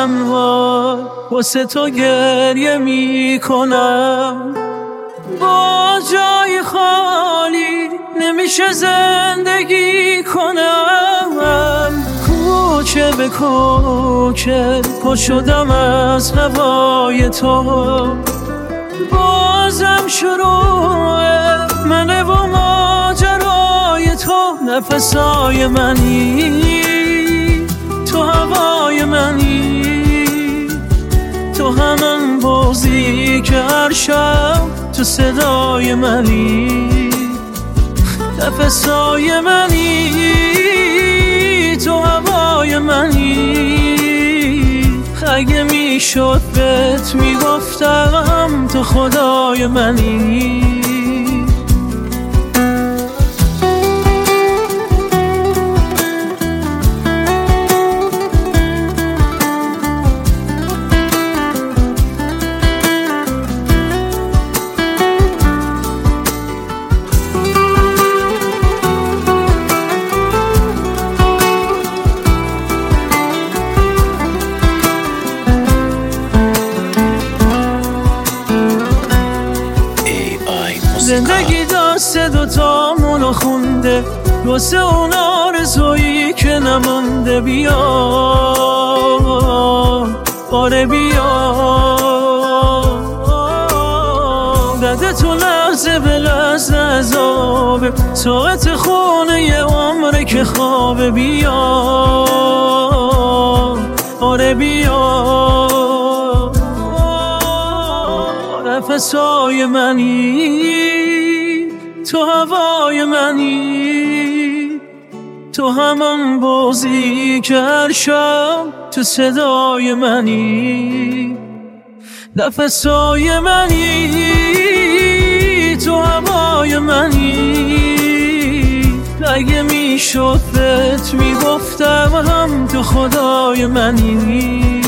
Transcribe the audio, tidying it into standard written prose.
تنها واسه تو گریه میکنم، با جای خالی نمیشه زندگی کنم. کوچه به کوچه پر شدم از هوای تو، بازم شروع منه و ماجرای تو. نفسای منی، تو هوای منی، تو همان بازی که هر شب تو صدای منی. نفسای منی، تو هوای منی. اگه میشد بهت میگفتم تو خدای منی. زندگی دست دوتامونو خونده، واسه اون آرزویی که نمونده. بیا آره بیا، بده تو لحظه به لحظه عذابه، ساعت خونه یه عمره که خوابه. بیا آره بیا، نفسای منی، تو هوای منی، تو همان بازی که هر شب تو صدای منی. نفسای منی، تو هوای منی. اگه میشد بهت میگفتم هم تو خدای منی.